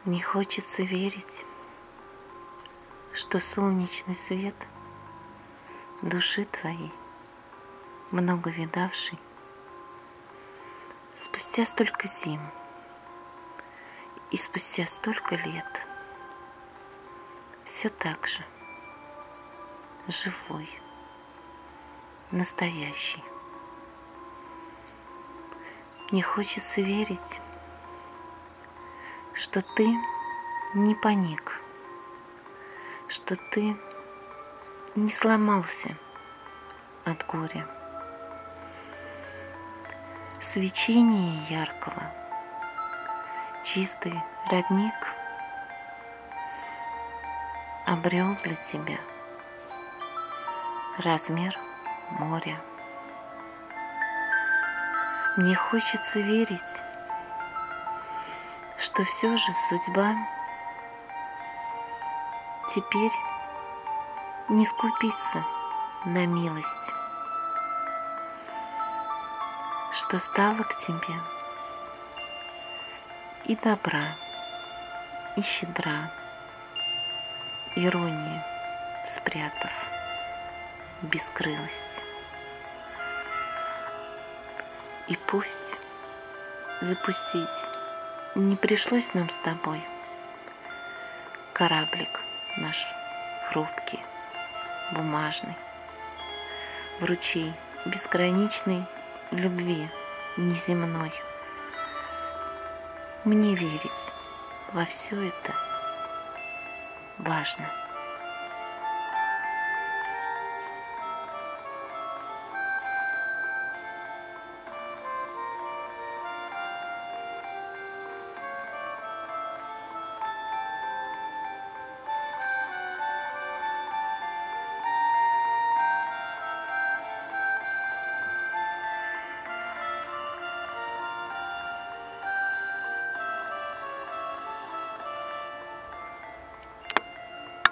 Мне хочется верить, что солнечный свет души твоей, много видавший, спустя столько зим и спустя столько лет, все так же живой, настоящий. Мне хочется верить, что ты не паник, что ты не сломался от горя. Свечение яркого, чистый родник обрел для тебя размер моря. Мне хочется верить, что все же судьба теперь не скупится на милость, что стала к тебе и добра, и щедра, иронии спрятав бескрылость. И пусть запустить не пришлось нам с тобой кораблик наш хрупкий, бумажный, в ручей безграничной любви неземной. Мне верить во все это важно.